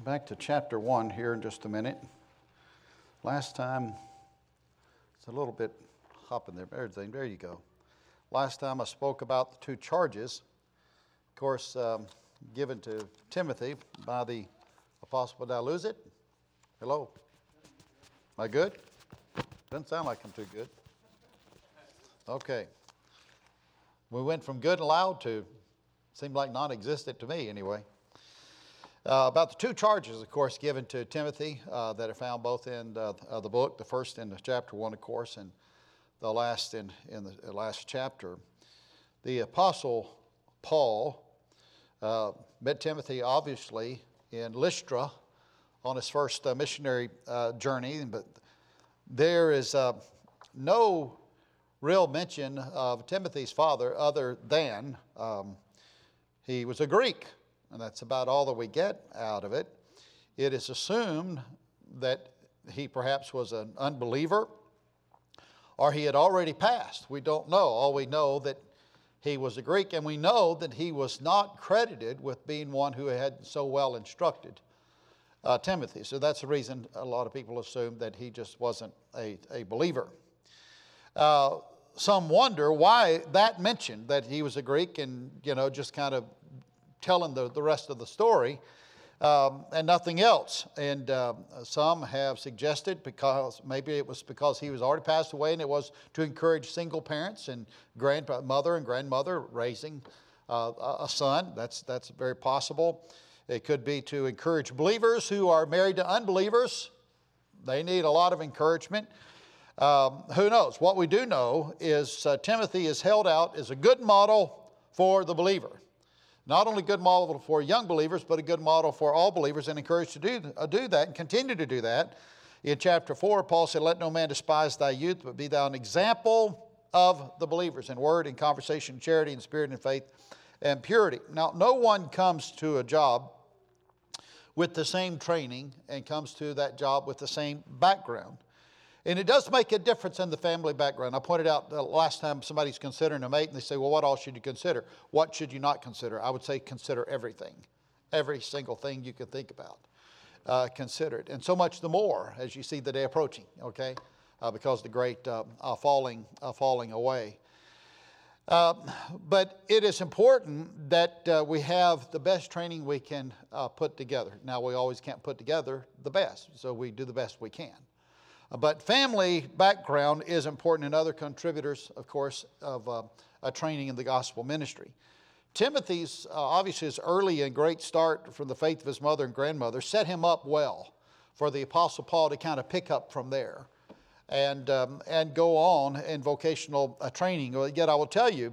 back to chapter 1 here in just a minute. Last time, it's a little bit hopping there. Everything, there you go. Last time I spoke about the two charges, of course, given to Timothy by the apostle. Did I lose it? Hello? Am I good? Doesn't sound like I'm too good. Okay. We went from good and loud to seemed like non-existent to me anyway. About the two charges, of course, given to Timothy that are found both in the book, the first in chapter 1, of course, and the last in the last chapter. The apostle Paul met Timothy, obviously, in Lystra on his first missionary journey, but there is no real mention of Timothy's father other than he was a Greek. And that's about all that we get out of it. It is assumed that he perhaps was an unbeliever or he had already passed. We don't know. All we know that he was a Greek, and we know that he was not credited with being one who had so well instructed Timothy. So that's the reason a lot of people assume that he just wasn't a believer. Some wonder why that mentioned that he was a Greek and, just kind of telling the rest of the story and nothing else. And some have suggested maybe it was because he was already passed away, and it was to encourage single parents and grandmother and grandmother raising a son. That's very possible. It could be to encourage believers who are married to unbelievers. They need a lot of encouragement. Who knows? What we do know is Timothy is held out as a good model for the believer. Not only a good model for young believers, but a good model for all believers, and encouraged to do that and continue to do that. In chapter 4, Paul said, "Let no man despise thy youth, but be thou an example of the believers in word, in conversation, charity, in spirit, in faith, and purity." Now, no one comes to a job with the same training and comes to that job with the same background. And it does make a difference in the family background. I pointed out the last time somebody's considering a mate, and they say, well, what all should you consider? What should you not consider? I would say consider everything. Every single thing you can think about. Consider it. And so much the more as you see the day approaching, okay? Because the great falling away. But it is important that we have the best training we can put together. Now, we always can't put together the best, so we do the best we can. But family background is important, and other contributors, of course, of a training in the gospel ministry. Timothy's, obviously, his early and great start from the faith of his mother and grandmother set him up well for the Apostle Paul to kind of pick up from there and go on in vocational training. Yet I will tell you,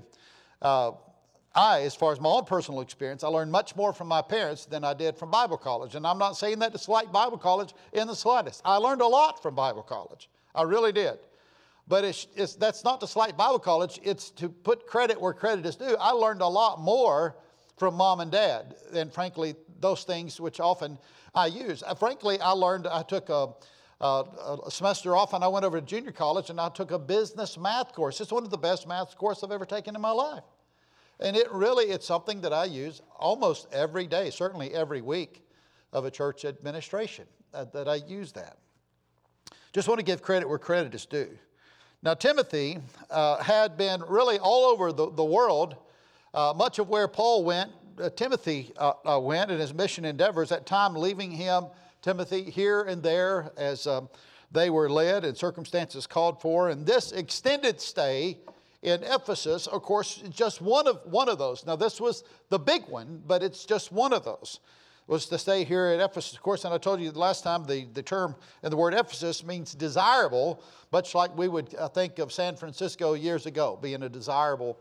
as far as my own personal experience, I learned much more from my parents than I did from Bible college. And I'm not saying that to slight Bible college in the slightest. I learned a lot from Bible college. I really did. But that's not to slight Bible college. It's to put credit where credit is due. I learned a lot more from mom and dad than, frankly, those things which often I use. Frankly, I took a semester off, and I went over to junior college, and I took a business math course. It's one of the best math courses I've ever taken in my life. And it's something that I use almost every day, certainly every week of a church administration, that I use that. Just want to give credit where credit is due. Now, Timothy had been really all over the world. Much of where Paul went, Timothy went in his mission endeavors, at time leaving him, Timothy, here and there as they were led and circumstances called for. And this extended stay in Ephesus, of course, just one of those. Now, this was the big one, but it's just one of those. Was to stay here at Ephesus, of course, and I told you the last time the term and the word Ephesus means desirable, much like we would think of San Francisco years ago being a desirable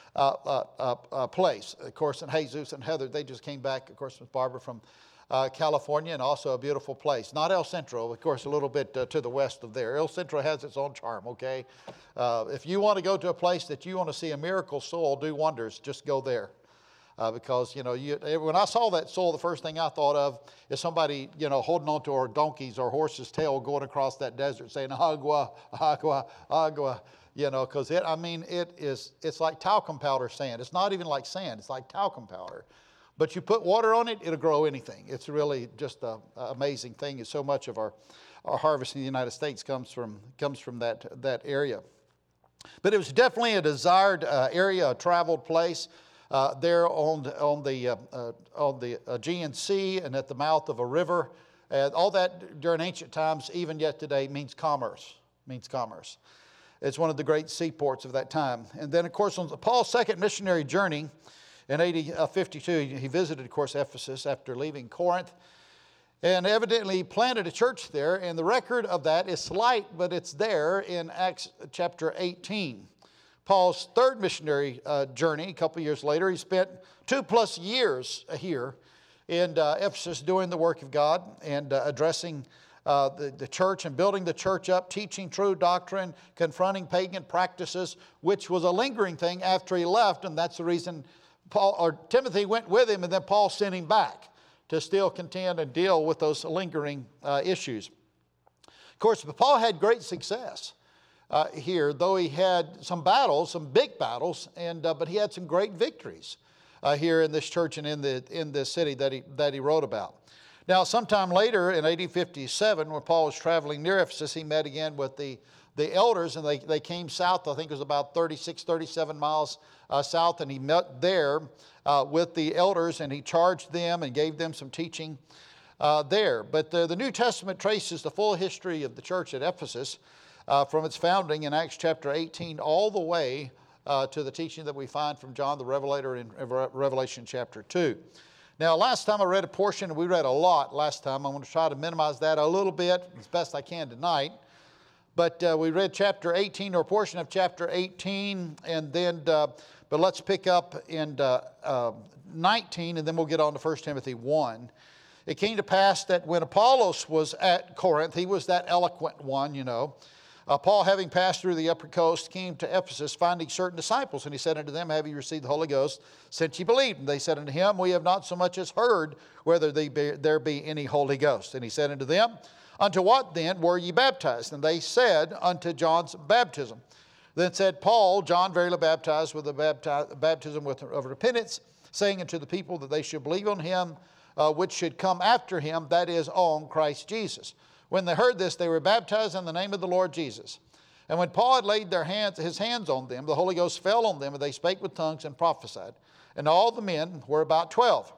place. Of course, and Jesus and Heather, they just came back, of course, with Barbara from California, and also a beautiful place. Not El Centro, of course, a little bit to the west of there. El Centro has its own charm, okay? If you want to go to a place that you want to see a miracle soil do wonders, just go there. Because, when I saw that soil, the first thing I thought of is somebody, holding on to a donkey's or horse's tail going across that desert saying, agua, agua, agua, because it's like talcum powder sand. It's not even like sand, it's like talcum powder. But you put water on it, it'll grow anything. It's really just an amazing thing. And so much of our harvest in the United States comes from that area. But it was definitely a desired area, a traveled place there on the Aegean Sea and at the mouth of a river. All that during ancient times, even yet today, means commerce. It's one of the great seaports of that time. And then, of course, on Paul's second missionary journey in AD 52, he visited, of course, Ephesus after leaving Corinth. And evidently he planted a church there. And the record of that is slight, but it's there in Acts chapter 18. Paul's third missionary journey, a couple years later, he spent 2+ years here in Ephesus doing the work of God and addressing the church and building the church up, teaching true doctrine, confronting pagan practices, which was a lingering thing after he left. And that's the reason Timothy went with him, and then Paul sent him back to still contend and deal with those lingering issues. Of course, Paul had great success here, though he had some battles, some big battles, but he had some great victories here in this church and in this city that he wrote about. Now, sometime later in AD 57, when Paul was traveling near Ephesus, he met again with the elders, and they came south. I think it was about 36, 37 miles south, and he met there with the elders, and he charged them and gave them some teaching there. But the New Testament traces the full history of the church at Ephesus from its founding in Acts chapter 18 all the way to the teaching that we find from John the Revelator in Revelation chapter 2. Now, last time I read a portion, and we read a lot last time. I'm going to try to minimize that a little bit as best I can tonight. But we read chapter 18, or a portion of chapter 18, and then, but let's pick up in 19, and then we'll get on to 1 Timothy 1. It came to pass that when Apollos was at Corinth, he was that eloquent one, you know. Paul, having passed through the upper coast, came to Ephesus, finding certain disciples. And he said unto them, have you received the Holy Ghost since ye believed? And they said unto him, we have not so much as heard whether there be any Holy Ghost. And he said unto them, unto what then were ye baptized? And they said, unto John's baptism. Then said Paul, John verily baptized with the baptism of repentance, saying unto the people that they should believe on him which should come after him, that is, on Christ Jesus. When they heard this, they were baptized in the name of the Lord Jesus. And when Paul had laid his hands on them, the Holy Ghost fell on them, and they spake with tongues and prophesied. And all the men were about 12.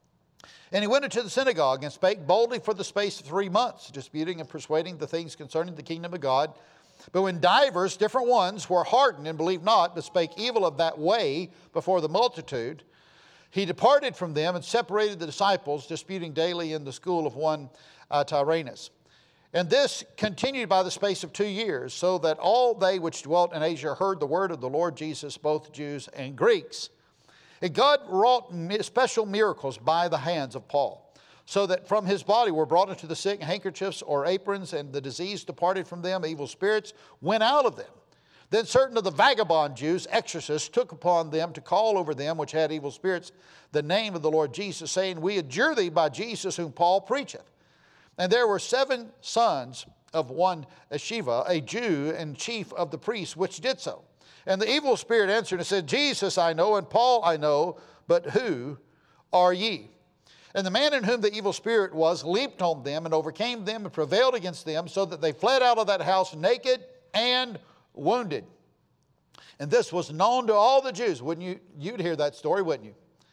And he went into the synagogue and spake boldly for the space of 3 months, disputing and persuading the things concerning the kingdom of God. But when divers, different ones, were hardened and believed not, but spake evil of that way before the multitude, he departed from them and separated the disciples, disputing daily in the school of one Tyrannus. And this continued by the space of 2 years, so that all they which dwelt in Asia heard the word of the Lord Jesus, both Jews and Greeks. And God wrought special miracles by the hands of Paul, so that from his body were brought unto the sick handkerchiefs or aprons, and the disease departed from them, evil spirits went out of them. Then certain of the vagabond Jews, exorcists, took upon them to call over them which had evil spirits the name of the Lord Jesus, saying, we adjure thee by Jesus whom Paul preacheth. And there were 7 sons of one Sheva, a Jew and chief of the priests, which did so. And the evil spirit answered and said, Jesus I know, and Paul I know, but who are ye? And the man in whom the evil spirit was leaped on them and overcame them and prevailed against them, so that they fled out of that house naked and wounded. And this was known to all the Jews. You'd hear that story, wouldn't you?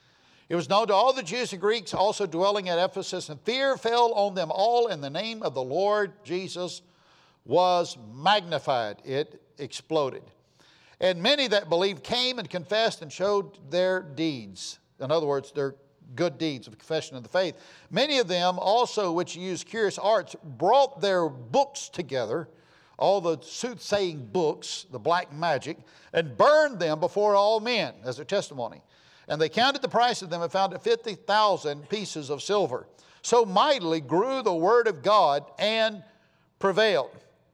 It was known to all the Jews and Greeks also dwelling at Ephesus, and fear fell on them all, and the name of the Lord Jesus was magnified. It exploded. And many that believed came and confessed and showed their deeds. In other words, their good deeds of confession of the faith. Many of them also which used curious arts brought their books together, all the soothsaying books, the black magic, and burned them before all men as their testimony. And they counted the price of them and found it 50,000 pieces of silver. So mightily grew the word of God and prevailed.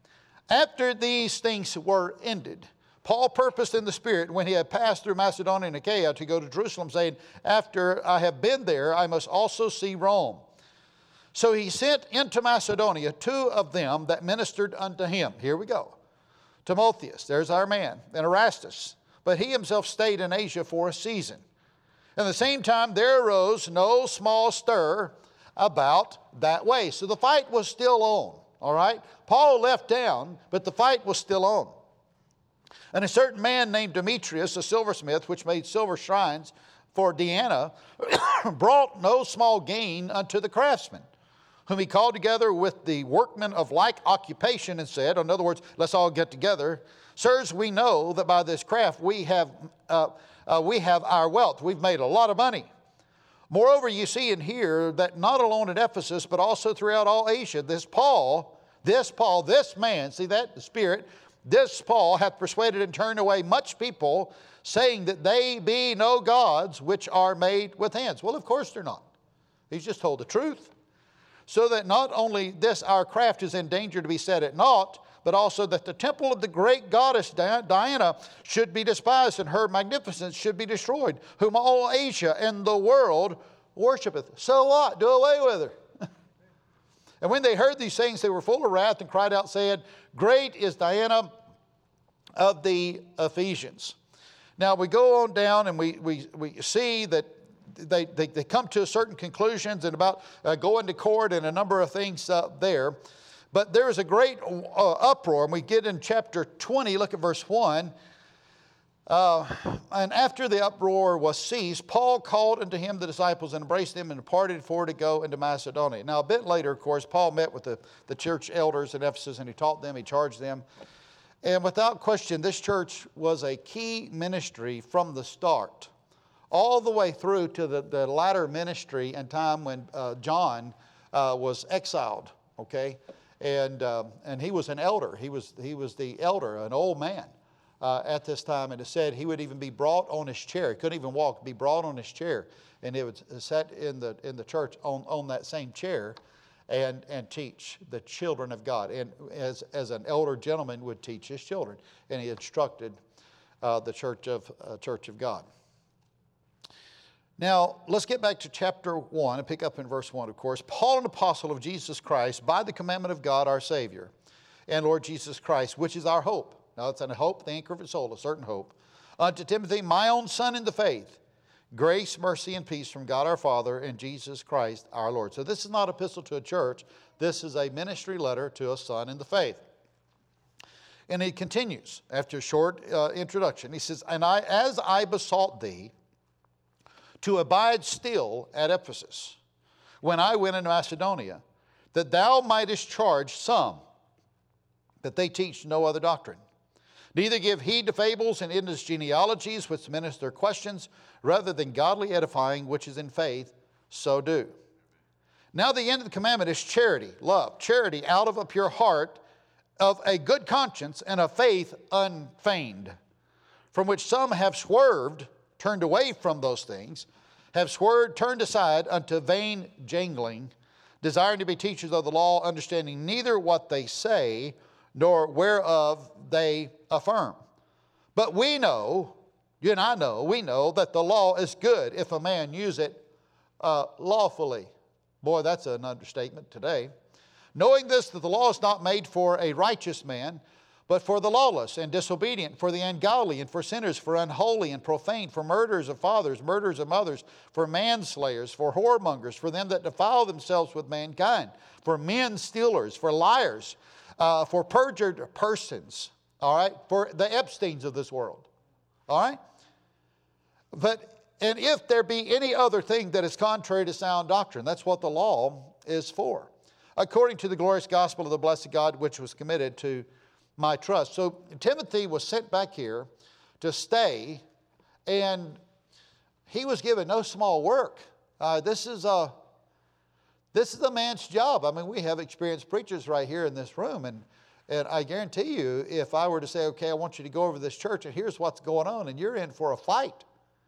After these things were ended, Paul purposed in the Spirit, when he had passed through Macedonia and Achaia, to go to Jerusalem, saying, after I have been there, I must also see Rome. So he sent into Macedonia 2 of them that ministered unto him. Here we go. Timotheus, there's our man, and Erastus. But he himself stayed in Asia for a season. And at the same time, there arose no small stir about that way. So the fight was still on, all right? Paul left town, but the fight was still on. And a certain man named Demetrius, a silversmith, which made silver shrines for Diana, brought no small gain unto the craftsmen, whom he called together with the workmen of like occupation and said, in other words, let's all get together. Sirs, we know that by this craft we have our wealth. We've made a lot of money. Moreover, you see and hear that not alone at Ephesus, but also throughout all Asia, this man, see that, the Spirit, this Paul hath persuaded and turned away much people, saying that they be no gods which are made with hands. Well, of course they're not. He's just told the truth. So that not only this our craft is in danger to be set at naught, but also that the temple of the great goddess Diana should be despised, and her magnificence should be destroyed, whom all Asia and the world worshipeth. So what? Do away with her. And when they heard these things, they were full of wrath and cried out, saying, Great is Diana of the Ephesians. Now we go on down and we see that they come to certain conclusions and about going to court and a number of things there. But there is a great uproar, and we get in chapter 20, look at verse 1. And after the uproar was ceased, Paul called unto him the disciples and embraced them and departed for to go into Macedonia. Now a bit later, of course, Paul met with the church elders in Ephesus, and he taught them, he charged them. And without question, this church was a key ministry from the start, all the way through to the latter ministry and time when John was exiled, okay? And he was an elder. He was the elder, an old man. At this time, and it said he would even be brought on his chair. He couldn't even walk, be brought on his chair, and he would sit in the church on that same chair and teach the children of God, and as an elder gentleman would teach his children, and he instructed the church of God. Now let's get back to chapter 1 and pick up in verse 1. Of course, Paul, an apostle of Jesus Christ, by the commandment of God our Savior, and Lord Jesus Christ, which is our hope. Now, it's a hope, the anchor of his soul, a certain hope. Unto Timothy, my own son in the faith, grace, mercy, and peace from God our Father and Jesus Christ our Lord. So this is not an epistle to a church. This is a ministry letter to a son in the faith. And he continues after a short introduction. He says, And as I besought thee to abide still at Ephesus, when I went into Macedonia, that thou mightest charge some that they teach no other doctrine. Neither give heed to fables and endless genealogies which minister questions, rather than godly edifying, which is in faith, so do. Now the end of the commandment is charity, love. Charity out of a pure heart, of a good conscience, and a faith unfeigned, from which some have swerved, turned away from those things, have swerved, turned aside unto vain jangling, desiring to be teachers of the law, understanding neither what they say, nor whereof they affirm. But we know, you and I know, we know that the law is good if a man use it lawfully. Boy, that's an understatement today. Knowing this, that the law is not made for a righteous man, but for the lawless and disobedient, for the ungodly and for sinners, for unholy and profane, for murderers of fathers, murderers of mothers, for manslayers, for whoremongers, for them that defile themselves with mankind, for men stealers, for liars, for perjured persons, all right, for the Epsteins of this world, all right? And if there be any other thing that is contrary to sound doctrine, that's what the law is for, according to the glorious gospel of the blessed God, which was committed to my trust. So Timothy was sent back here to stay, and he was given no small work. This is a man's job. I mean, we have experienced preachers right here in this room, and I guarantee you, if I were to say, okay, I want you to go over to this church, and here's what's going on, and you're in for a fight,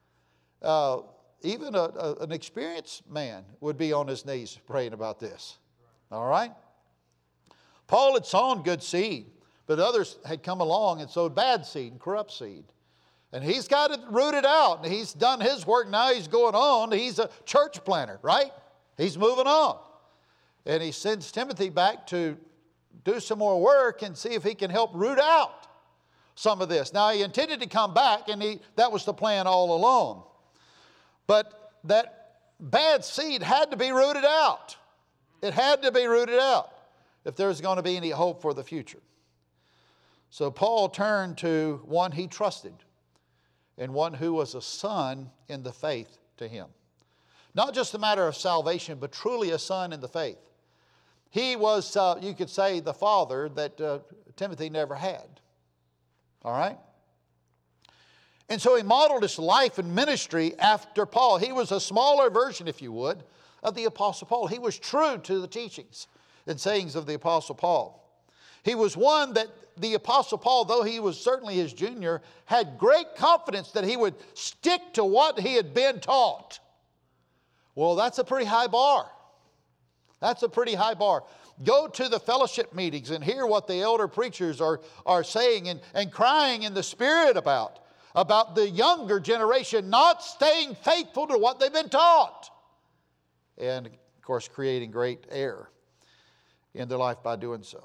even an experienced man would be on his knees praying about this. All right? Paul had sown good seed, but others had come along and sowed bad seed and corrupt seed. And he's got it rooted out, and he's done his work. Now he's going on. He's a church planter, right? He's moving on. And he sends Timothy back to do some more work and see if he can help root out some of this. Now he intended to come back, and that was the plan all along. But that bad seed had to be rooted out. It had to be rooted out if there's going to be any hope for the future. So Paul turned to one he trusted and one who was a son in the faith to him. Not just a matter of salvation, but truly a son in the faith. He was, you could say, the father that Timothy never had. All right? And so he modeled his life and ministry after Paul. He was a smaller version, if you would, of the Apostle Paul. He was true to the teachings and sayings of the Apostle Paul. He was one that the Apostle Paul, though he was certainly his junior, had great confidence that he would stick to what he had been taught. Well, that's a pretty high bar. That's a pretty high bar. Go to the fellowship meetings and hear what the elder preachers are saying and crying in the Spirit about the younger generation not staying faithful to what they've been taught. And, of course, creating great error in their life by doing so.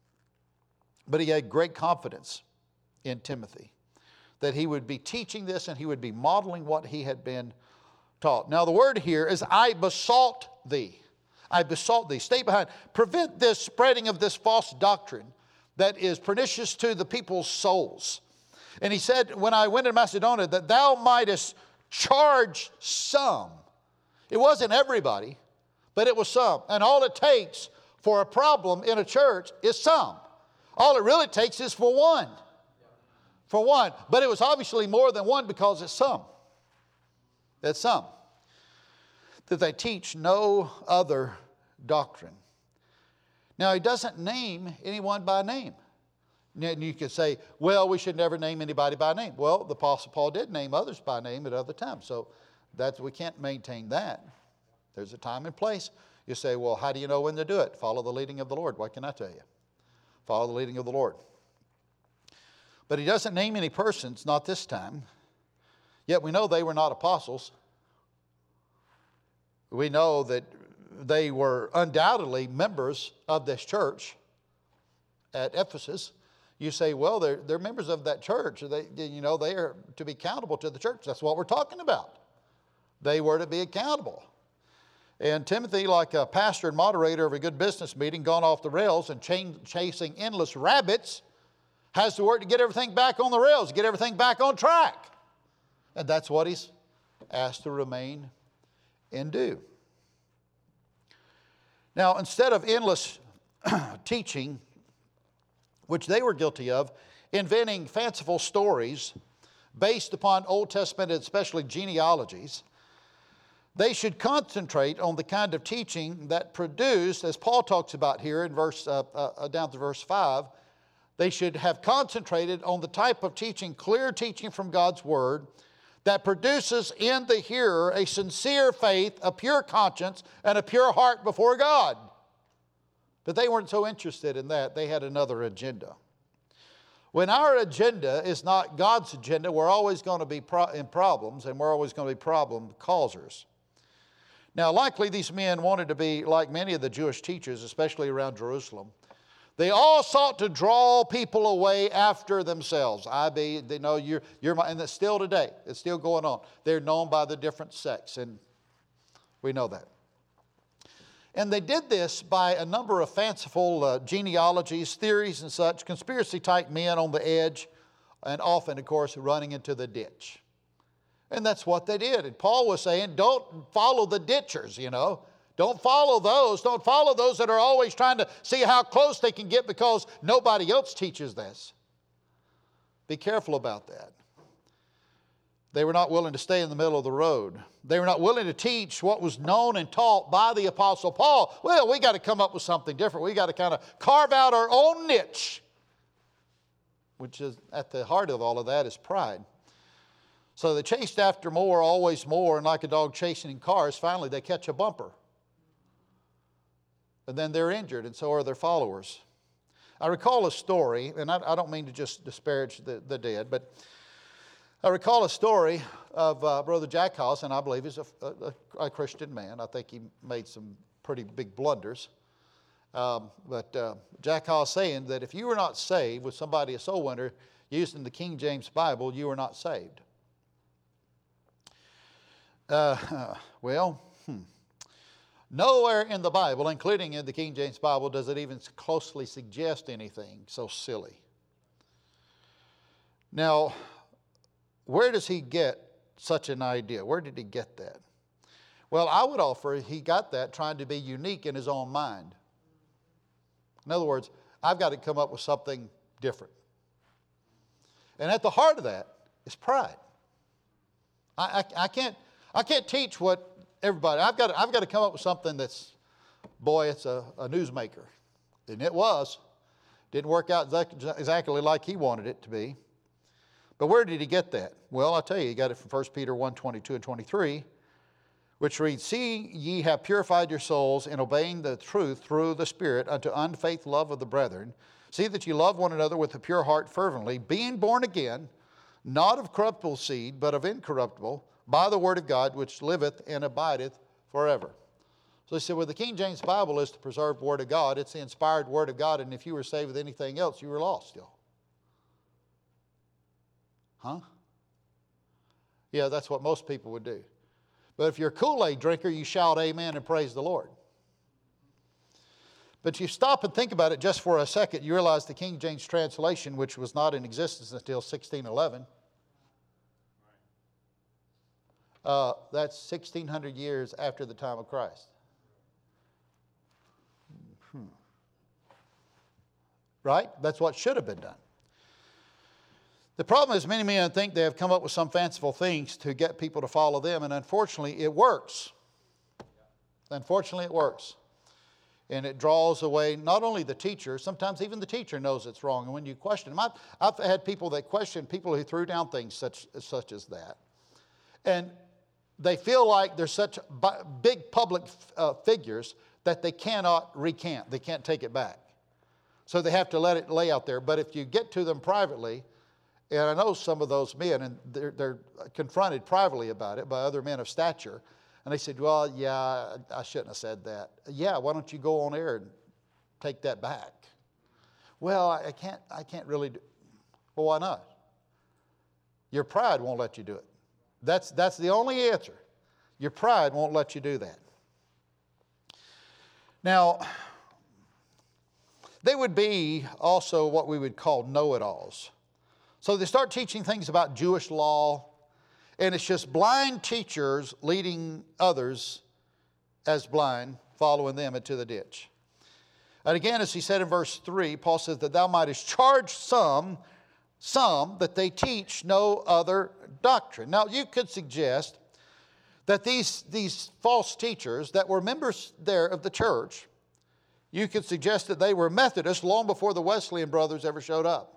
But he had great confidence in Timothy that he would be teaching this and he would be modeling what he had been taught. Now, the word here is, I besought thee. I besought thee. Stay behind. Prevent this spreading of this false doctrine that is pernicious to the people's souls. And he said, when I went to Macedonia, that thou mightest charge some. It wasn't everybody, but it was some. And all it takes for a problem in a church is some. All it really takes is for one. For one. But it was obviously more than one because it's some. It's some. That they teach no other doctrine. Now, he doesn't name anyone by name. And you could say, well, we should never name anybody by name. Well, the Apostle Paul did name others by name at other times. So we can't maintain that. There's a time and place. You say, well, how do you know when to do it? Follow the leading of the Lord. What can I tell you? Follow the leading of the Lord. But he doesn't name any persons, not this time. Yet we know they were not apostles. We know that they were undoubtedly members of this church at Ephesus. You say, well, they're members of that church. They are to be accountable to the church. That's what we're talking about. They were to be accountable. And Timothy, like a pastor and moderator of a good business meeting, gone off the rails and chasing endless rabbits, has to work to get everything back on the rails, get everything back on track. And that's what he's asked to remain and do. Now, instead of endless teaching, which they were guilty of, inventing fanciful stories based upon Old Testament and especially genealogies, they should concentrate on the kind of teaching that produced, as Paul talks about here in down to verse 5, they should have concentrated on the type of teaching, clear teaching from God's Word, that produces in the hearer a sincere faith, a pure conscience, and a pure heart before God. But they weren't so interested in that. They had another agenda. When our agenda is not God's agenda, we're always going to be in problems, and we're always going to be problem causers. Now, likely these men wanted to be like many of the Jewish teachers, especially around Jerusalem. They all sought to draw people away after themselves. They know you're my, and it's still today. It's still going on. They're known by the different sects, and we know that. And they did this by a number of fanciful genealogies, theories and such, conspiracy-type men on the edge, and often, of course, running into the ditch. And that's what they did. And Paul was saying, don't follow the ditchers, Don't follow those. Don't follow those that are always trying to see how close they can get because nobody else teaches this. Be careful about that. They were not willing to stay in the middle of the road. They were not willing to teach what was known and taught by the Apostle Paul. Well, we got to come up with something different. We got to kind of carve out our own niche, which is at the heart of all of that is pride. So they chased after more, always more, and like a dog chasing in cars, finally they catch a bumper. And then they're injured, and so are their followers. I recall a story, and I don't mean to just disparage the dead, but I recall a story of Brother Jack Haas, and I believe he's a Christian man. I think he made some pretty big blunders. But Jack Haas saying that if you were not saved with somebody, a soul winner, using the King James Bible, you were not saved. Well, nowhere in the Bible, including in the King James Bible, does it even closely suggest anything so silly. Now, where does he get such an idea? Where did he get that? Well, I would offer he got that trying to be unique in his own mind. In other words, I've got to come up with something different. And at the heart of that is pride. I can't teach what everybody. I've got to come up with something that's, boy, it's a newsmaker. And it was. Didn't work out exactly like he wanted it to be. But where did he get that? Well, I'll tell you, he got it from 1 Peter 1, 22 and 23, which reads, "See, ye have purified your souls in obeying the truth through the Spirit unto unfaith love of the brethren. See that you love one another with a pure heart fervently, being born again, not of corruptible seed, but of incorruptible, by the word of God, which liveth and abideth forever." So he said, well, the King James Bible is the preserved word of God. It's the inspired word of God, and if you were saved with anything else, you were lost still. Huh? Yeah, that's what most people would do. But if you're a Kool-Aid drinker, you shout amen and praise the Lord. But you stop and think about it just for a second, you realize the King James translation, which was not in existence until 1611, that's 1,600 years after the time of Christ. Right? That's what should have been done. The problem is many men think they have come up with some fanciful things to get people to follow them, and unfortunately it works. Unfortunately it works. And it draws away not only the teacher, sometimes even the teacher knows it's wrong. And when you question them, I've had people that question people who threw down things such as that. And they feel like they're such big public figures that they cannot recant. They can't take it back. So they have to let it lay out there. But if you get to them privately, and I know some of those men, and they're confronted privately about it by other men of stature, and they said, well, yeah, I shouldn't have said that. Yeah, why don't you go on air and take that back? Well, I can't really do. Well, why not? Your pride won't let you do it. That's the only answer. Your pride won't let you do that. Now, they would be also what we would call know-it-alls. So they start teaching things about Jewish law, and it's just blind teachers leading others as blind, following them into the ditch. And again, as he said in verse 3, Paul says that thou mightest charge some that they teach no other doctrine. Now, you could suggest that these false teachers that were members there of the church, you could suggest that they were Methodists long before the Wesleyan brothers ever showed up.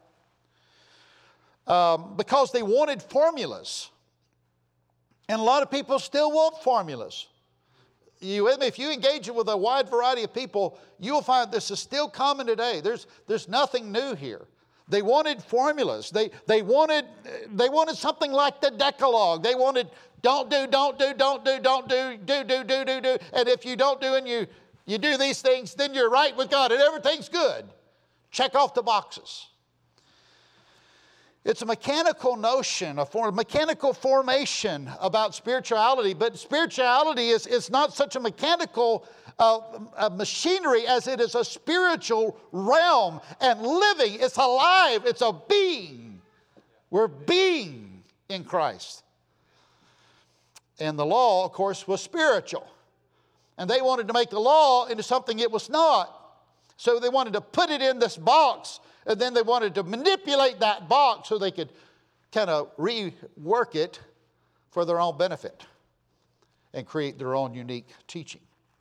Because they wanted formulas. And a lot of people still want formulas. You with me? If you engage with a wide variety of people, you will find this is still common today. There's nothing new here. They wanted formulas. They wanted something like the Decalogue. They wanted don't do, don't do, don't do, don't do, do. And if you don't do and you do these things, then you're right with God and everything's good. Check off the boxes. It's a mechanical notion, a mechanical formation about spirituality, but spirituality is not such a mechanical machinery as it is a spiritual realm and living. It's alive. It's a being. We're being in Christ. And the law, of course, was spiritual. And they wanted to make the law into something it was not. So they wanted to put it in this box, and then they wanted to manipulate that box so they could kind of rework it for their own benefit and create their own unique teaching.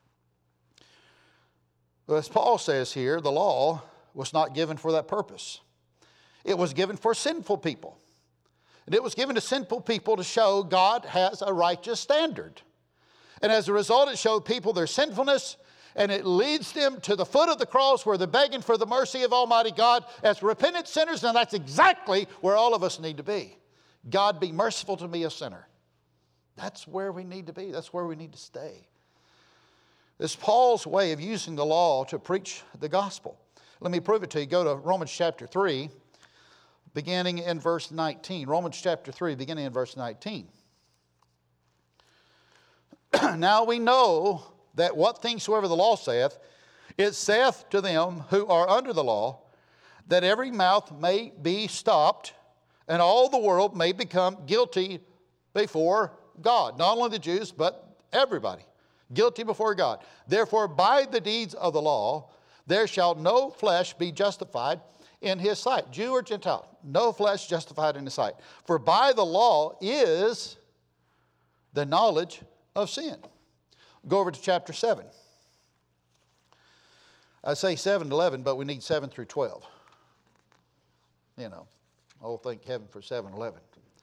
But as Paul says here, the law was not given for that purpose. It was given for sinful people. And it was given to sinful people to show God has a righteous standard. And as a result, it showed people their sinfulness, and it leads them to the foot of the cross where they're begging for the mercy of Almighty God as repentant sinners, and that's exactly where all of us need to be. God, be merciful to me, a sinner. That's where we need to be. That's where we need to stay. It's Paul's way of using the law to preach the gospel. Let me prove it to you. Go to Romans chapter 3, beginning in verse 19. Romans chapter 3, beginning in verse 19. Now we know that what things soever the law saith, it saith to them who are under the law, that every mouth may be stopped, and all the world may become guilty before God. Not only the Jews, but everybody. Guilty before God. Therefore, by the deeds of the law, there shall no flesh be justified in his sight. Jew or Gentile, no flesh justified in his sight. For by the law is the knowledge of sin. Go over to chapter 7. I say 7 to 11, but we need 7 through 12. You know, oh, thank heaven for 7-11.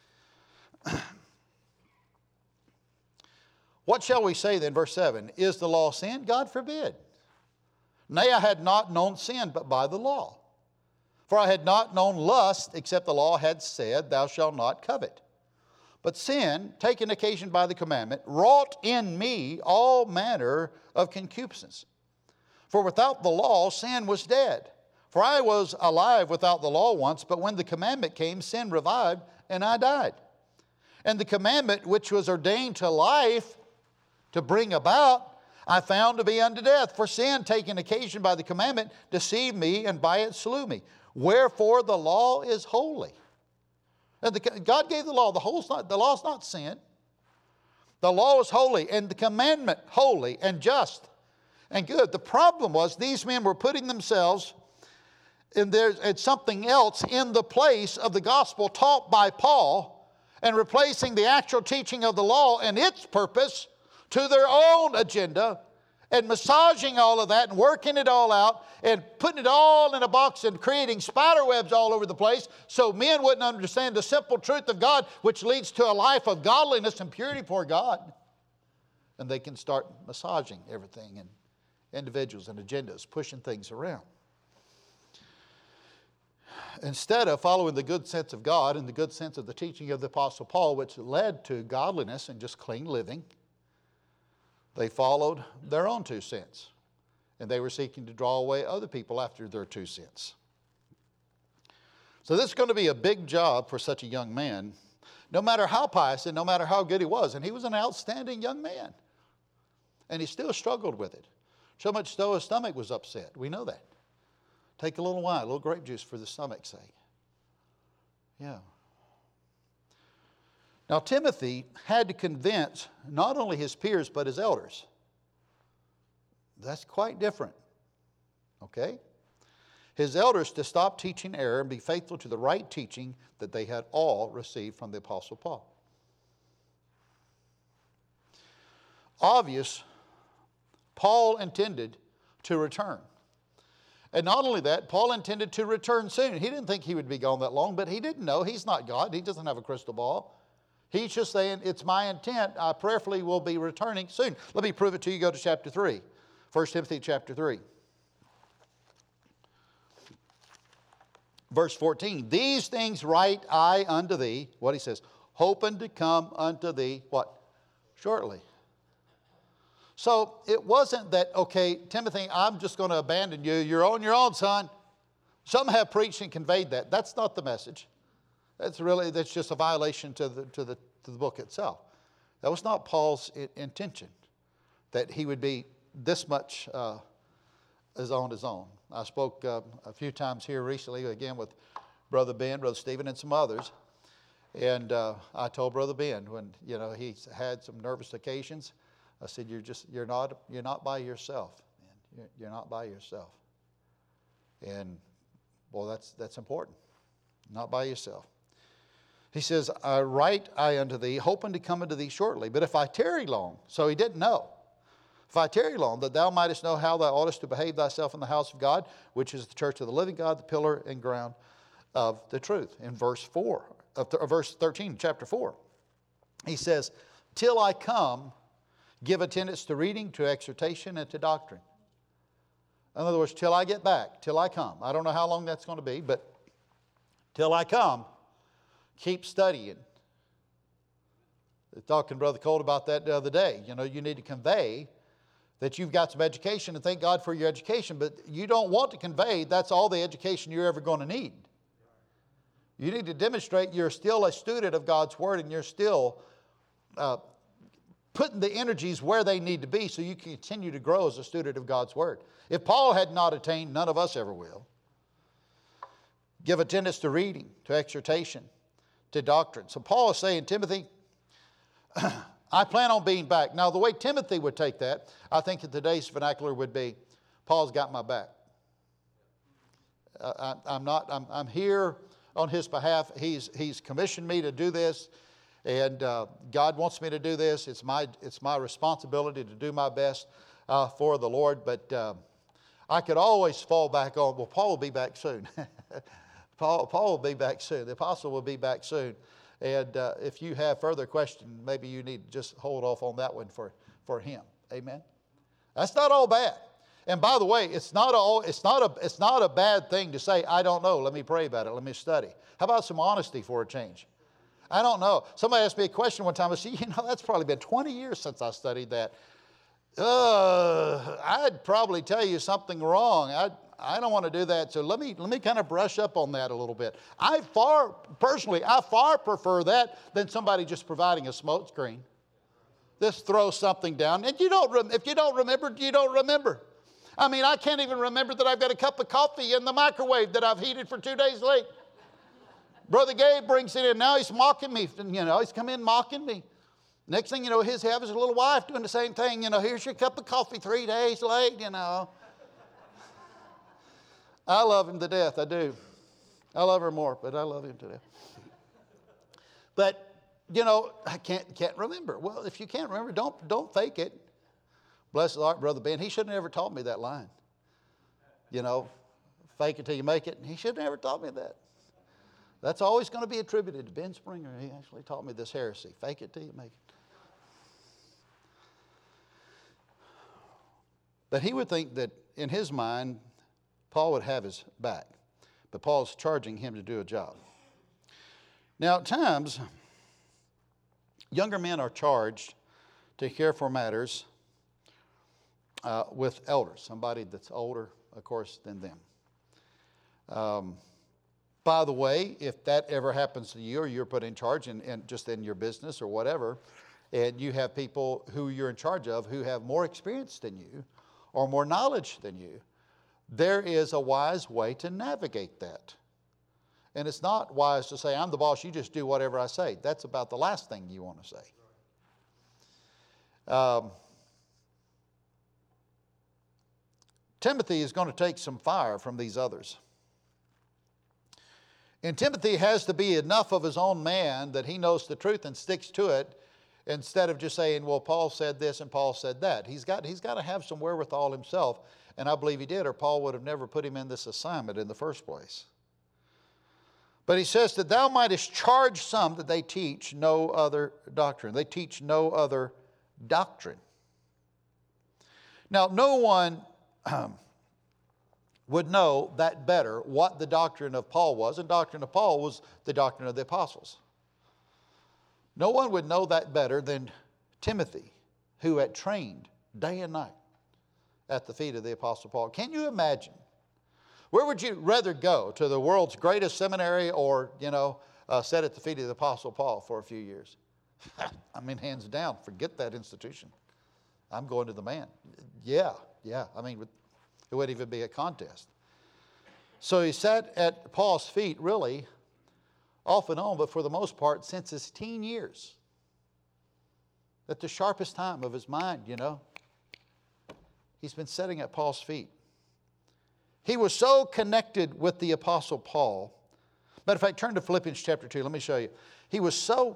What shall we say then, verse 7? Is the law sin? God forbid. Nay, I had not known sin but by the law. For I had not known lust, except the law had said, thou shalt not covet. But sin, taken occasion by the commandment, wrought in me all manner of concupiscence. For without the law, sin was dead. For I was alive without the law once, but when the commandment came, sin revived, and I died. And the commandment which was ordained to life, to bring about, I found to be unto death. For sin, taken occasion by the commandment, deceived me, and by it slew me. Wherefore the law is holy. And God gave the law. The law is not sin. The law is holy, and the commandment holy and just and good. The problem was these men were putting themselves and it's something else in the place of the gospel taught by Paul, and replacing the actual teaching of the law and its purpose to their own agenda, and massaging all of that and working it all out and putting it all in a box and creating spider webs all over the place so men wouldn't understand the simple truth of God, which leads to a life of godliness and purity before God. And they can start massaging everything and individuals and agendas, pushing things around. Instead of following the good sense of God and the good sense of the teaching of the Apostle Paul, which led to godliness and just clean living, they followed their own 2 cents. And they were seeking to draw away other people after their 2 cents. So this is going to be a big job for such a young man, no matter how pious and no matter how good he was. And he was an outstanding young man. And he still struggled with it. So much so his stomach was upset. We know that. Take a little wine, a little grape juice for the stomach's sake. Yeah. Now, Timothy had to convince not only his peers, but his elders. That's quite different. Okay? His elders to stop teaching error and be faithful to the right teaching that they had all received from the Apostle Paul. Obvious, Paul intended to return. And not only that, Paul intended to return soon. He didn't think he would be gone that long, but he didn't know. He's not God. He doesn't have a crystal ball. He's just saying, it's my intent. I prayerfully will be returning soon. Let me prove it to you. Go to chapter 3. 1 Timothy chapter 3. Verse 14. These things write I unto thee, what he says, hoping to come unto thee, what? Shortly. So it wasn't that, okay, Timothy, I'm just going to abandon you. You're on your own, son. Some have preached and conveyed that. That's not the message. That's just a violation to the book itself. That was not Paul's intention, that he would be this much on his own. I spoke a few times here recently, again with Brother Ben, Brother Stephen, and some others. And I told Brother Ben when he's had some nervous occasions, I said, you're not by yourself, man. You're not by yourself. And well, that's important. Not by yourself. He says, I write I unto thee, hoping to come unto thee shortly. But if I tarry long, so he didn't know. If I tarry long, that thou mightest know how thou oughtest to behave thyself in the house of God, which is the church of the living God, the pillar and ground of the truth. In verse 13, chapter 4, he says, till I come, give attendance to reading, to exhortation, and to doctrine. In other words, till I get back, till I come. I don't know how long that's going to be, but till I come, keep studying. I was talking to Brother Colt about that the other day. You need to convey that you've got some education, and thank God for your education, but you don't want to convey that's all the education you're ever going to need. You need to demonstrate you're still a student of God's Word, and you're still putting the energies where they need to be so you can continue to grow as a student of God's Word. If Paul had not attained, none of us ever will. Give attendance to reading, to exhortation, to doctrine. So Paul is saying, Timothy, I plan on being back. Now, the way Timothy would take that, I think in today's vernacular would be, Paul's got my back. I'm here on his behalf. He's commissioned me to do this, and God wants me to do this. It's my responsibility to do my best for the Lord. But I could always fall back on, well, Paul will be back soon. Paul will be back soon. The apostle will be back soon. And if you have further questions, maybe you need to just hold off on that one for him. Amen. That's not all bad. And by the way, it's not a bad thing to say, I don't know. Let me pray about it. Let me study. How about some honesty for a change? I don't know. Somebody asked me a question one time. I said, that's probably been 20 years since I studied that. I'd probably tell you something wrong. I don't want to do that. So let me kind of brush up on that a little bit. I far prefer that than somebody just providing a smoke screen. Just throw something down. And if you don't remember, you don't remember. I mean, I can't even remember that I've got a cup of coffee in the microwave that I've heated for 2 days late. Brother Gabe brings it in. Now he's mocking me. He's come in mocking me. Next thing you know, his a little wife doing the same thing. Here's your cup of coffee 3 days late, I love him to death. I do. I love her more, but I love him to death. But, I can't remember. Well, if you can't remember, don't fake it. Bless his heart, Brother Ben. He should have never taught me that line. Fake it till you make it. He should have never taught me that. That's always going to be attributed to Ben Springer. He actually taught me this heresy. Fake it till you make it. But he would think that in his mind, Paul would have his back. But Paul's charging him to do a job. Now, at times, younger men are charged to care for matters with elders, somebody that's older, of course, than them. By the way, if that ever happens to you or you're put in charge and just in your business or whatever, and you have people who you're in charge of who have more experience than you or more knowledge than you, there is a wise way to navigate that. And it's not wise to say, I'm the boss, you just do whatever I say. That's about the last thing you want to say. Timothy is going to take some fire from these others. And Timothy has to be enough of his own man that he knows the truth and sticks to it instead of just saying, well, Paul said this and Paul said that. He's got to have some wherewithal himself, and I believe he did, or Paul would have never put him in this assignment in the first place. But he says that thou mightest charge some that they teach no other doctrine. They teach no other doctrine. Now, no one would know that better what the doctrine of Paul was, and doctrine of Paul was the doctrine of the apostles. No one would know that better than Timothy, who had trained day and night at the feet of the apostle Paul. Can you imagine? Where would you rather go? To the world's greatest seminary or, sit at the feet of the apostle Paul for a few years? I mean, hands down, forget that institution. I'm going to the man. Yeah. I mean, it wouldn't even be a contest. So he sat at Paul's feet, really, off and on, but for the most part, since his teen years. At the sharpest time of his mind, he's been sitting at Paul's feet. He was so connected with the apostle Paul. Matter of fact, turn to Philippians chapter 2. Let me show you. He was so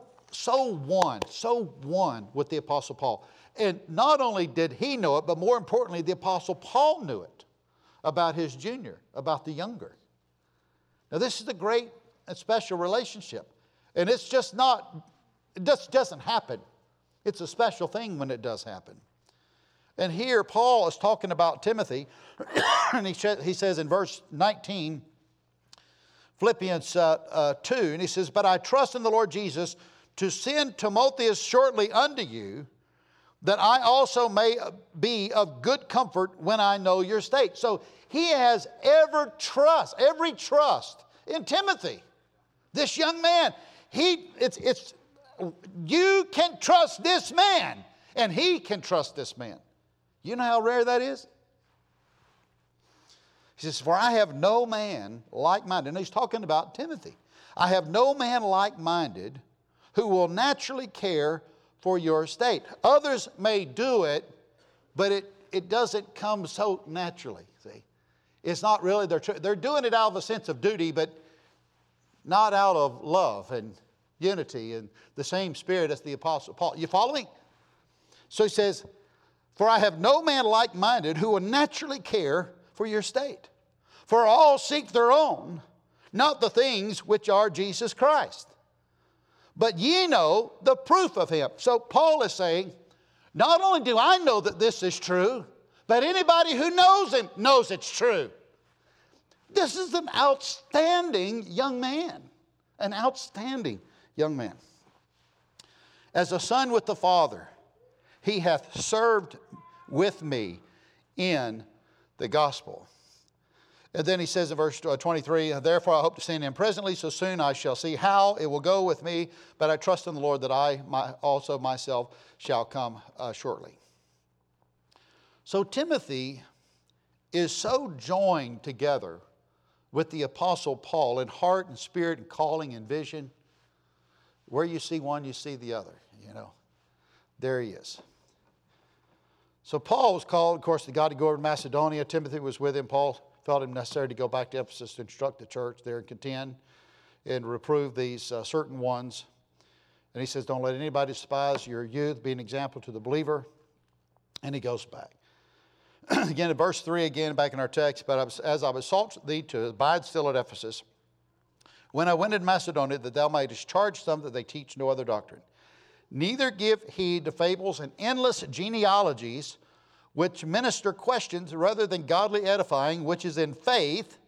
one with the apostle Paul. And not only did he know it, but more importantly, the apostle Paul knew it about his junior, about the younger. Now, this is a great and special relationship. And it just doesn't happen. It's a special thing when it does happen. And here Paul is talking about Timothy, and he says in verse 19, Philippians 2, and he says, but I trust in the Lord Jesus to send Timotheus shortly unto you, that I also may be of good comfort when I know your state. So he has every trust in Timothy, this young man. You can trust this man. And he can trust this man. You know how rare that is? He says, for I have no man like-minded. And he's talking about Timothy. I have no man like-minded who will naturally care for your estate. Others may do it, but it doesn't come so naturally, see. It's not really, they're doing it out of a sense of duty, but not out of love and unity and the same spirit as the Apostle Paul. You follow me? So he says, for I have no man like-minded who will naturally care for your estate. For all seek their own, not the things which are Jesus Christ. But ye know the proof of him. So Paul is saying, not only do I know that this is true, but anybody who knows him knows it's true. This is an outstanding young man. An outstanding young man. As a son with the Father, he hath served with me in the gospel. And then he says in verse 23, therefore I hope to see him presently, so soon I shall see how it will go with me, but I trust in the Lord that I also myself shall come shortly. So Timothy is so joined together with the Apostle Paul in heart and spirit and calling and vision. Where you see one, you see the other, you know. There he is. So Paul was called, of course, to God to go over to Macedonia. Timothy was with him. Paul felt it necessary to go back to Ephesus to instruct the church there and contend and reprove these certain ones. And he says, don't let anybody despise your youth. Be an example to the believer. And he goes back. Again, in verse 3 again, back in our text, but as I besought thee to abide still at Ephesus, when I went into Macedonia, that thou mightest charge some that they teach no other doctrine. Neither give heed to fables and endless genealogies, which minister questions rather than godly edifying, which is in faith,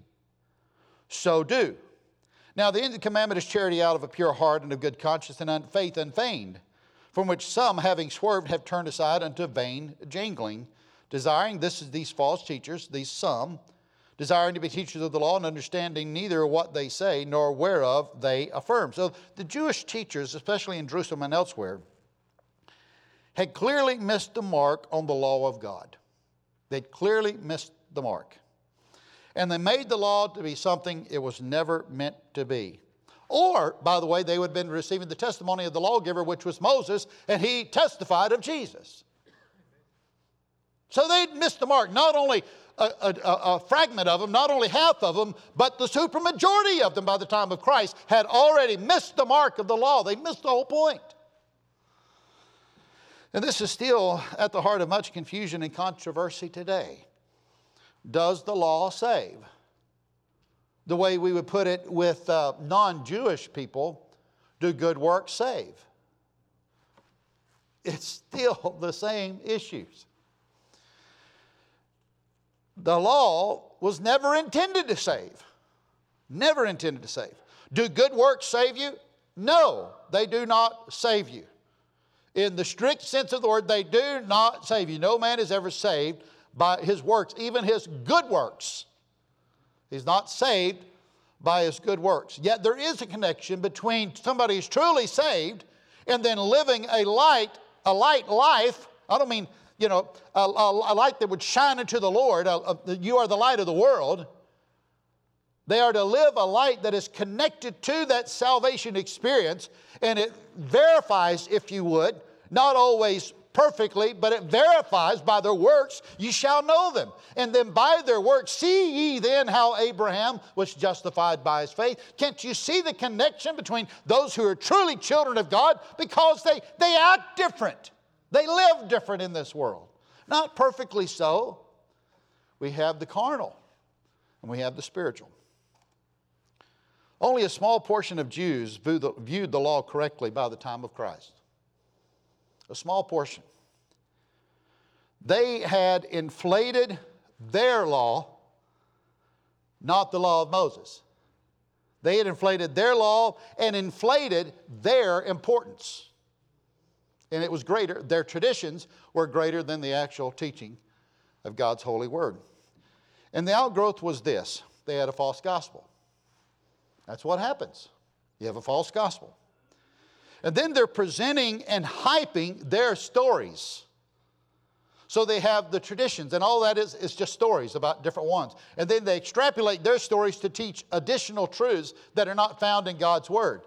so do. Now the end of the commandment is charity out of a pure heart and of good conscience, and faith unfeigned, from which some, having swerved, have turned aside unto vain jangling, desiring, this is these false teachers, these some, desiring to be teachers of the law and understanding neither what they say nor whereof they affirm. So the Jewish teachers, especially in Jerusalem and elsewhere, had clearly missed the mark on the law of God. They'd clearly missed the mark. And they made the law to be something it was never meant to be. Or, by the way, they would have been receiving the testimony of the lawgiver, which was Moses, and he testified of Jesus. So they'd missed the mark. Not only a fragment of them, not only half of them, but the supermajority of them by the time of Christ had already missed the mark of the law. They missed the whole point. And this is still at the heart of much confusion and controversy today. Does the law save? The way we would put it with non-Jewish people, do good works save? It's still the same issues. The law was never intended to save. Never intended to save. Do good works save you? No, they do not save you. In the strict sense of the word, they do not save you. No man is ever saved by his works, even his good works. He's not saved by his good works. Yet there is a connection between somebody who's truly saved and then living a light life. I don't mean, a light that would shine into the Lord. You are the light of the world. They are to live a light that is connected to that salvation experience, and it verifies, if you would, not always perfectly, but it verifies by their works, ye shall know them. And then by their works, see ye then how Abraham was justified by his faith. Can't you see the connection between those who are truly children of God? Because they act different. They live different in this world. Not perfectly so. We have the carnal and we have the spiritual. Only a small portion of Jews viewed the law correctly by the time of Christ. A small portion. They had inflated their law, not the law of Moses. They had inflated their law and inflated their importance. And it was greater, their traditions were greater than the actual teaching of God's holy word. And the outgrowth was this: they had a false gospel. That's what happens. You have a false gospel. And then they're presenting and hyping their stories. So they have the traditions, and all that is just stories about different ones. And then they extrapolate their stories to teach additional truths that are not found in God's Word.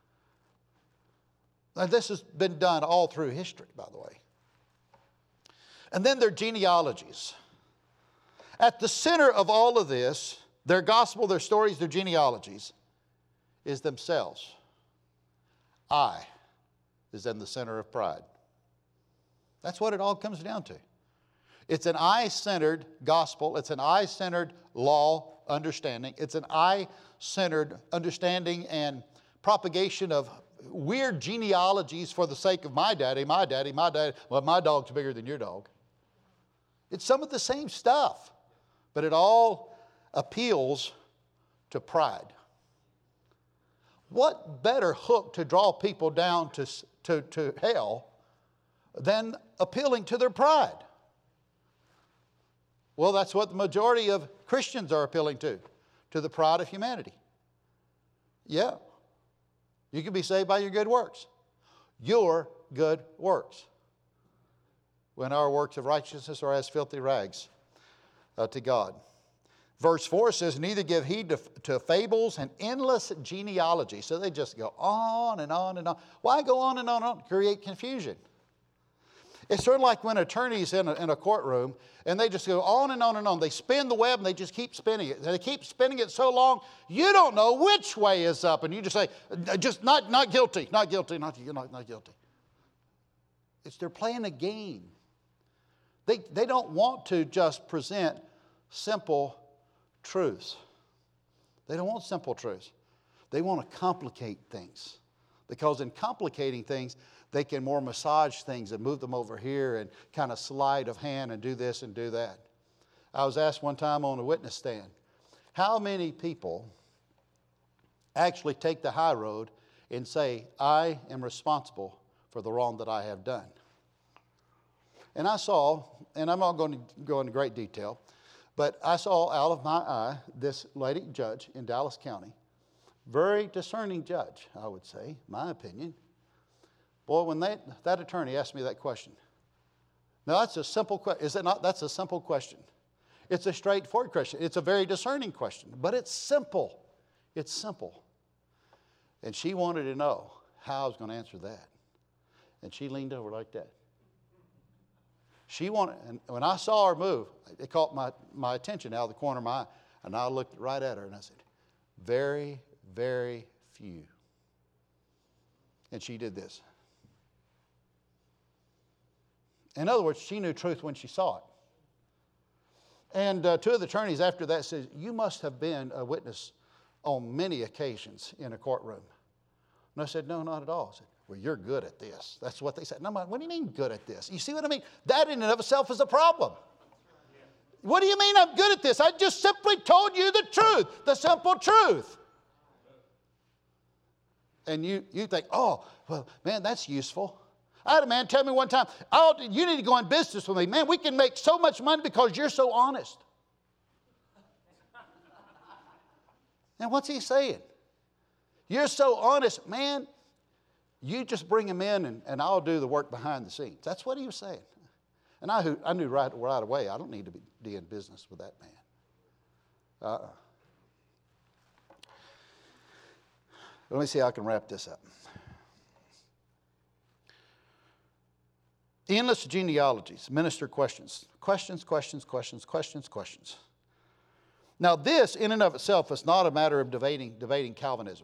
Now, this has been done all through history, by the way. And then their genealogies. At the center of all of this, their gospel, their stories, their genealogies, is themselves. I is in the center of pride. That's what it all comes down to. It's an I-centered gospel. It's an I-centered law understanding. It's an I-centered understanding and propagation of weird genealogies for the sake of my daddy. Well, my dog's bigger than your dog. It's some of the same stuff, but it all appeals to pride. What better hook to draw people down to hell than appealing to their pride? Well, that's what the majority of Christians are appealing to the pride of humanity. Yeah. You can be saved by your good works. Your good works. When our works of righteousness are as filthy rags to God. Verse 4 says, neither give heed to fables and endless genealogy. So they just go on and on and on. Why go on and on and on? Create confusion. It's sort of like when attorneys in a courtroom and they just go on and on and on. They spin the web and they just keep spinning it. They keep spinning it so long, you don't know which way is up. And you just say, just not guilty, not guilty, not guilty. They're playing a game. They don't want to just present simple truths. They don't want simple truths. They want to complicate things. Because in complicating things, they can more massage things and move them over here and kind of sleight of hand and do this and do that. I was asked one time on a witness stand, how many people actually take the high road and say, I am responsible for the wrong that I have done? And I saw, and I'm not going to go into great detail, but I saw out of my eye this lady judge in Dallas County, very discerning judge, I would say, my opinion. Boy, when that attorney asked me that question. Now, that's a simple question. Is it not? That's a simple question. It's a straightforward question. It's a very discerning question, but it's simple. It's simple. And she wanted to know how I was going to answer that. And she leaned over like that. She wanted, and when I saw her move, it caught my attention out of the corner of my eye. And I looked right at her and I said, very, very few. And she did this. In other words, she knew truth when she saw it. And two of the attorneys after that said, you must have been a witness on many occasions in a courtroom. And I said, no, not at all. I said, well, you're good at this. That's what they said. No, what do you mean good at this? You see what I mean? That in and of itself is a problem. What do you mean I'm good at this? I just simply told you the truth, the simple truth. And you think, oh, well, man, that's useful. I had a man tell me one time, oh, you need to go in business with me. Man, we can make so much money because you're so honest. And what's he saying? You're so honest, man. You just bring him in and I'll do the work behind the scenes. That's what he was saying. And I knew right away, I don't need to be in business with that man. Let me see how I can wrap this up. Endless genealogies, minister questions. Questions. Now this, in and of itself, is not a matter of debating Calvinism.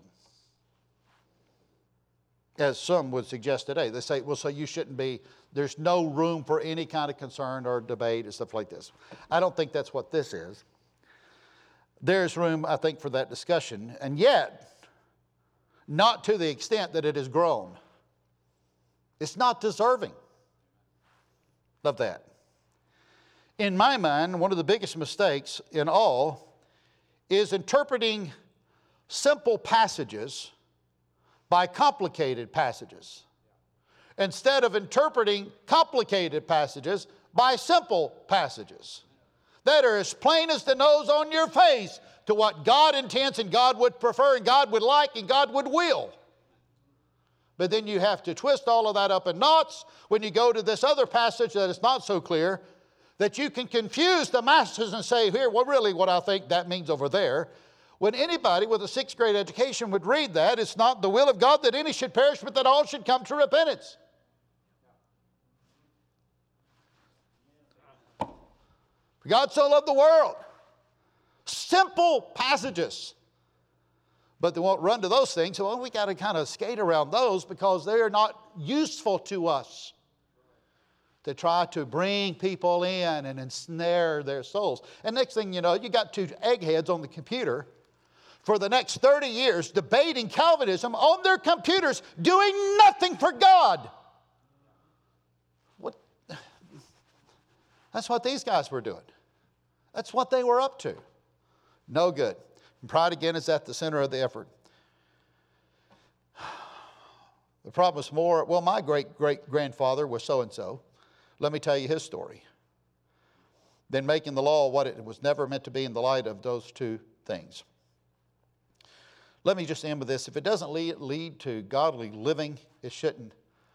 As some would suggest today. They say, well, so you shouldn't be, there's no room for any kind of concern or debate and stuff like this. I don't think that's what this is. There's room, I think, for that discussion, and yet, not to the extent that it has grown. It's not deserving of that. In my mind, one of the biggest mistakes in all is interpreting simple passages by complicated passages, instead of interpreting complicated passages by simple passages that are as plain as the nose on your face to what God intends and God would prefer and God would like and God would will. But then you have to twist all of that up in knots when you go to this other passage that is not so clear, that you can confuse the masses and say, here, well, really what I think that means over there. When anybody with a 6th grade education would read that, it's not the will of God that any should perish, but that all should come to repentance. For God so loved the world. Simple passages. But they won't run to those things. So we got to kind of skate around those because they are not useful to us. To try to bring people in and ensnare their souls. And next thing you know, you got 2 eggheads on the computer for the next 30 years debating Calvinism on their computers, doing nothing for God. What? That's what these guys were doing. That's what they were up to. No good. And pride again is at the center of the effort. The problem is more, well, my great-great-grandfather was so-and-so. Let me tell you his story. Then making the law what it was never meant to be in the light of those 2 things. Let me just end with this. If it doesn't lead to godly living, it shouldn't.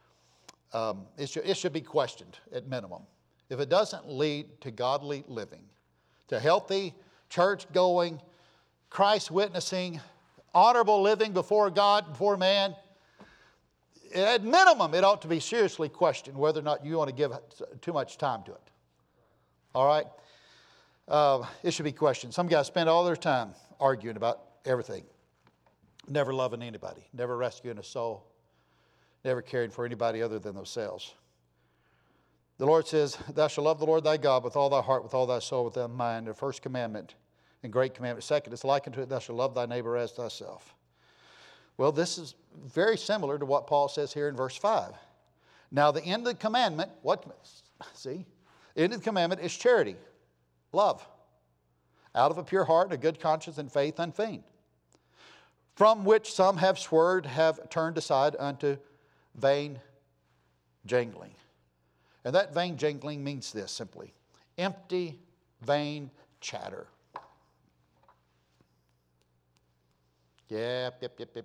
It should be questioned at minimum. If it doesn't lead to godly living, to healthy church-going, Christ witnessing, honorable living before God, before man, at minimum, it ought to be seriously questioned whether or not you want to give too much time to it. All right? It should be questioned. Some guys spend all their time arguing about everything. Never loving anybody. Never rescuing a soul. Never caring for anybody other than themselves. The Lord says, thou shalt love the Lord thy God with all thy heart, with all thy soul, with thy mind. The first commandment and great commandment. Second is like unto it, thou shalt love thy neighbor as thyself. Well, this is very similar to what Paul says here in verse 5. Now, the end of the commandment, the end of the commandment is charity, love, out of a pure heart, a good conscience, and faith unfeigned, from which some have swerved, have turned aside unto vain jangling. And that vain jangling means this simply: empty, vain chatter. Yeah.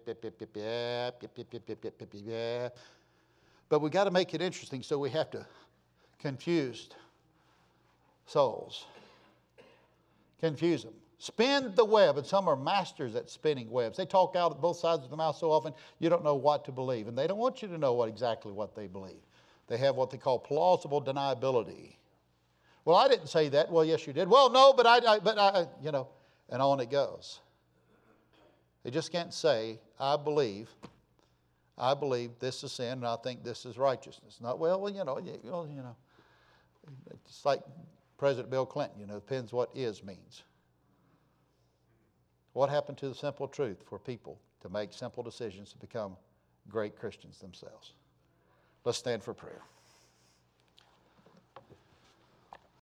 But we got to make it interesting, so we have to confused souls. Confuse them. Spin the web, and some are masters at spinning webs. They talk out of both sides of the mouth so often you don't know what to believe, and they don't want you to know exactly what they believe. They have what they call plausible deniability. Well, I didn't say that. Well, yes, you did. Well, no, but I, and on it goes. They just can't say, I believe this is sin, and I think this is righteousness. Not, it's like President Bill Clinton, depends what is means. What happened to the simple truth for people to make simple decisions to become great Christians themselves? Let's stand for prayer.